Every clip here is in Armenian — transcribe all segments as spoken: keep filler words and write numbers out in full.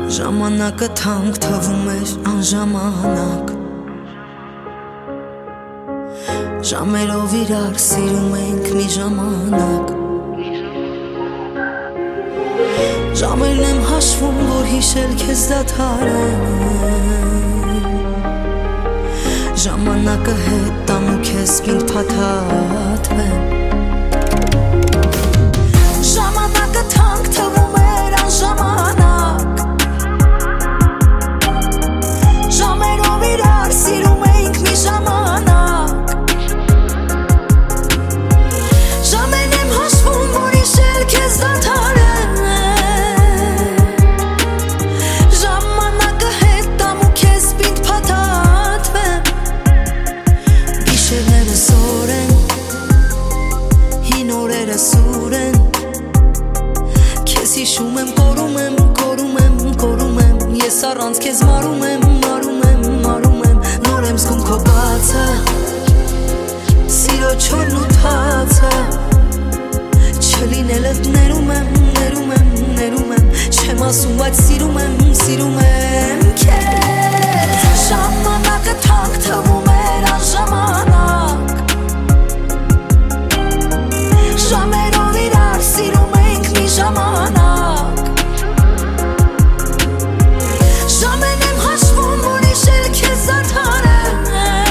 Ժամանակը թանկ թվում էր անժամանակ, ժամերով իրար սիրում ենք մի ժամանակ, ժամերն եմ հաշվում, որ հիշել քեզ դադարեմ, ժամանակը հետ տամ ու քեզ պինդ փաթաթվեմ, ժամանակը թանկ թվում էր անժամանակ, ժամերով իրար սիրում ենք մի ժամանակ, ժամերն եմ հաշվում, որ հիշել քեզ դադարեմ, ժամանակը հետ տամ ու քեզ պինդ փաթաթվեմ, գիշերները զոր են, հին օրերը սուր են, քեզ հիշում եմ, կորում եմ, կորում եմ, կորում եմ, ես առանց քեզ մարում եմ, մարում եմ, մարում եմ, նոր եմ զգում քո բացը, սիրո չորն ու թացը, չլինելդ ներում եմ, ներում եմ, ներում եմ, չեմ ասում, բայց սիրում եմ, սիրում եմ քեզ, ժամանակը թանկ թվում էր անժամանակ, ժամերով իրար սիրում ենք մի ժամանակ, ժամերն եմ հաշվում, որ հիշել քեզ դադարեմ,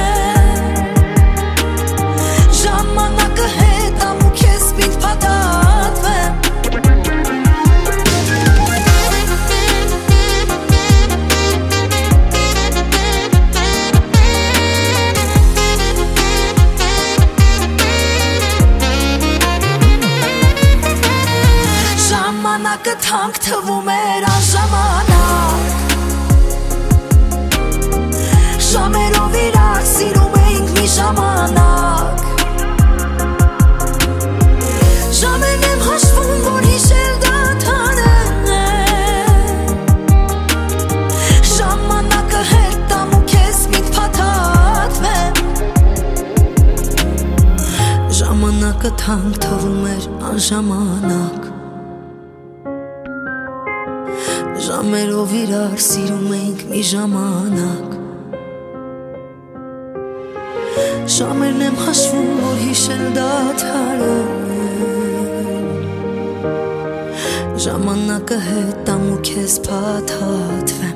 ժամանակը հետ տամ ու քեզ պինդ փաթաթվեմ, ժամանակը թանկ թվում էր անժամանակ, ժամերով իրար սիրում ենք մի ժամանակ, ժամերն եմ հաշվում, որ հիշել դադարեմ, ժամանակը հետ տամ ու քեզ պինդ փաթաթվեմ, ժամանակը թանկ թվում էր անժամանակ, ժամերով իրար սիրում ենք մի ժամանակ, ժամերն եմ հաշվում, որ հիշել դադարեմ, ժամանակը հետ տամ ու քեզ փաթաթվեմ,